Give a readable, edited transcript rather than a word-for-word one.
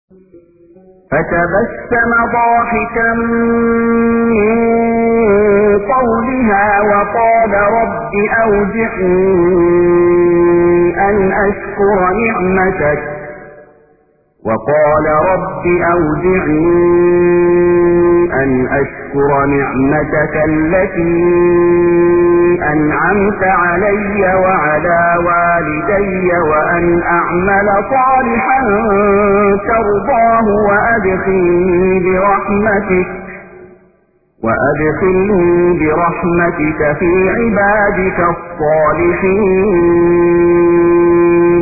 فتبسم ضاحكا من قولها وقال رب أوزعني أن أشكر نعمتك التي أنعمت علي وعلى والدي وأن أعمل صالحا ترضاه وأدخلني برحمتك في عبادك الصالحين.